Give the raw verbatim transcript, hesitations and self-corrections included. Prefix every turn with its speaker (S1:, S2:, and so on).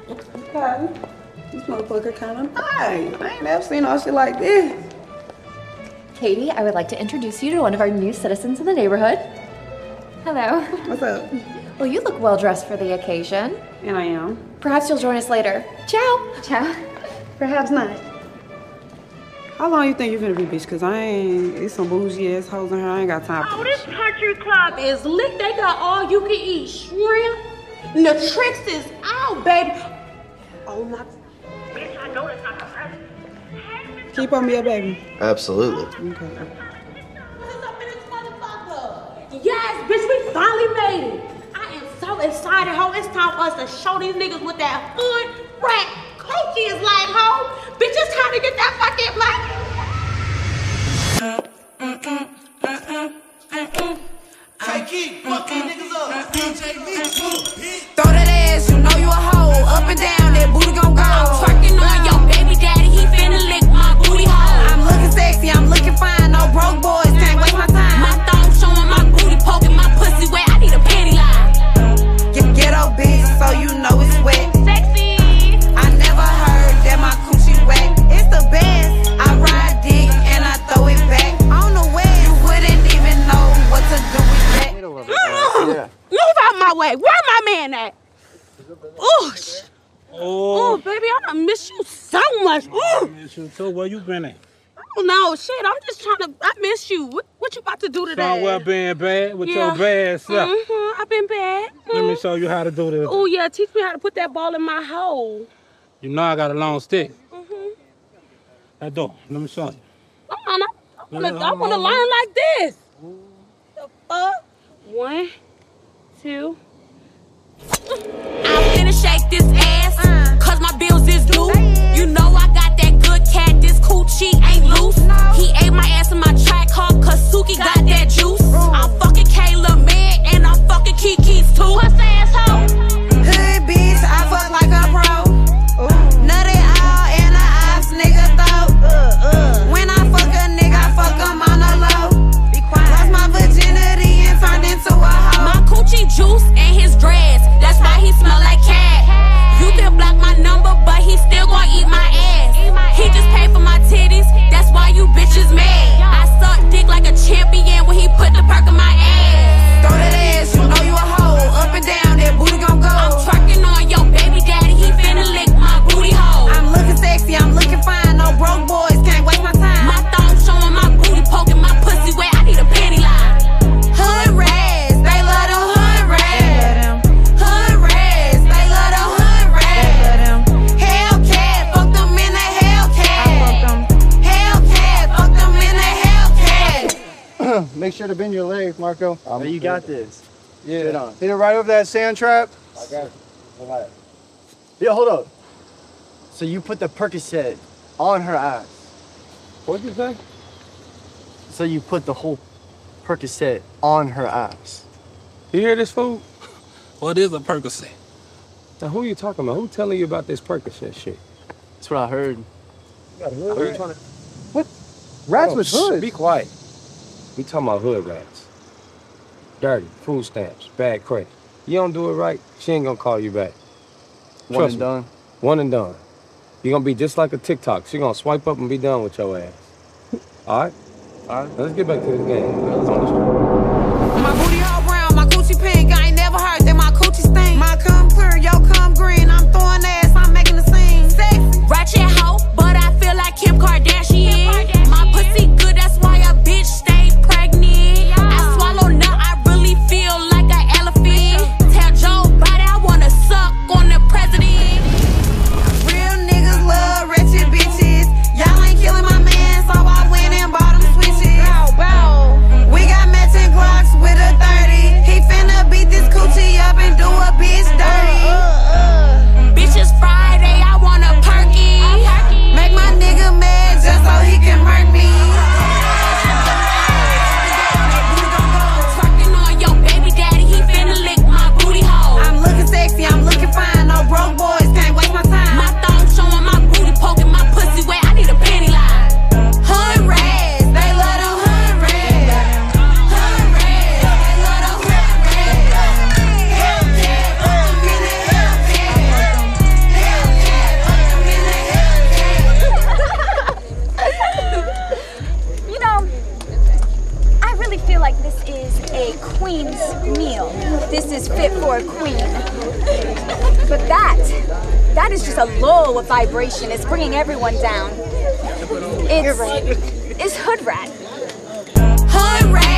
S1: Okay. This motherfucker kind of nice. I ain't never seen no shit like this.
S2: Katie, I would like to introduce you to one of our new citizens in the neighborhood. Hello.
S1: What's up?
S2: Well, you look well dressed for the occasion.
S1: And I am.
S2: Perhaps you'll join us later. Ciao. Ciao.
S1: Perhaps not. How long you think you finna be, bitch? Cause I ain't, it's some bougie ass hoes in here. I ain't got time for
S3: Oh,
S1: this
S3: this country club is lit. They got all you can eat shrimp. Latrix is out, baby. Oh my. Bitch, I know that's not the present.
S1: Keep on me up, baby.
S4: Absolutely.
S1: Okay.
S3: Yes, bitch, we finally made it. I am so excited, ho. It's time for us to show these niggas what that hood rat coaching is like, ho. Bitch, it's time to get that fucking money.
S5: Take it, fuck these niggas up. D J Lee,
S6: throw that ass, you know you a hoe. Up and down, that booty gon' go. I'm twerking on your baby daddy, he finna lick my booty hole. I'm looking sexy, I'm looking fine. No broke boys, can't waste my time. My thumb showing my booty, poking my pussy wet. I need a panty line. Get ghetto bitch, so you know it's wet. Sexy. I never heard that my coochie wet. It's the best. I ride dick and I throw it back. On the way, you wouldn't even know what to do with that.
S3: Yeah. Move out my way. Where my man at? Ooh.
S7: Oh.
S3: Oh, baby, I done miss you so much. Ooh.
S7: I miss you too. Where you been at?
S3: Oh, no, shit. I'm just trying to. I miss you. What, what you about to do today?
S7: Somewhere being bad with
S3: Yeah.
S7: your bad self.
S3: Mm-hmm. I've been bad.
S7: Let me show you how to do this.
S3: Oh, yeah. Teach me how to put that ball in my hole.
S7: You know I got a long stick.
S3: Mm-hmm.
S7: That door. Let me show you.
S3: Come on, I, I wanna, I wanna learn like this. The fuck? One, two.
S6: I'm finna shake this ass, cause my bills is due. You know I got that good cat, this coochie ain't loose. He ate my ass in my track car, cause Suki got that juice. I'm fucking Kayla Med, and I'm fucking Kiki's too. What's the asshole? Hood bitch, I fuck like a pro. Nutty all in the ops, nigga throat. When I fuck a nigga, I fuck him on the low. Lost my virginity and turned into a hoe. My coochie juice and his dreads, that's why he smell like cat. You can block my number, but he still gon' eat my ass. He just paid for my titties, that's why you bitches mad. I suck dick like a champion when he put the perk in my ass. Throw that ass, you know you a hoe. Up and down, that booty gon' go. I'm twerking on your baby daddy, he finna lick my booty hole. I'm looking sexy, I'm looking fine. No broke boys, can't waste my time. My thumb showing my booty, poking my pussy wet. I need a panty line. Hood rats, they love the hood rats. Hood rats, they love the hood rats. Hellcat, fuck them in the Hellcat. Hellcat, fuck them in the Hellcat.
S8: Make sure to bend your legs, Marco.
S9: Oh, you got this.
S8: Yeah.
S9: Sit on.
S8: Hit it right over that sand trap.
S9: I got it. All right. Yeah, hold up. So you put the Percocet on her ass.
S8: What'd you say?
S9: So you put the whole Percocet on her ass.
S8: You hear this fool?
S7: What is a Percocet?
S8: Now who you talking about? Who telling you about this Percocet shit?
S9: That's what I heard.
S8: You got a hood rat?
S9: trying to...
S8: What?
S9: Rats
S8: Oh,
S9: with
S8: shh,
S9: hoods.
S8: Be quiet. We talking about hood rats. Dirty, food stamps, bad credit. You don't do it right, she ain't gonna call you back.
S9: One
S8: Trust
S9: and
S8: me.
S9: done.
S8: One and done. You're gonna be just like a TikTok. She gonna swipe up and be done with your ass. All right? All right. Let's get back to this game. Let's on the street.
S6: My booty all brown, my coochie pink. I ain't never heard that my coochie stink. My cum clear, yo cum green. I'm throwing ass, I'm making a scene. Sexy, ratchet hoe, but I feel like Kim Kardashian. My pussy good, that's why a bitch stay pregnant. I swallow nut, I really feel like an elephant. Tell Joe Biden I wanna suck on the president. Real niggas love ratchet bitches. Y'all ain't killing my man, so I went and bought him switches. Bow, bow. We got matches.
S4: But that, that is just a low vibration. It's bringing everyone down. It's, You're right. It's hood rat.
S6: Hood rat.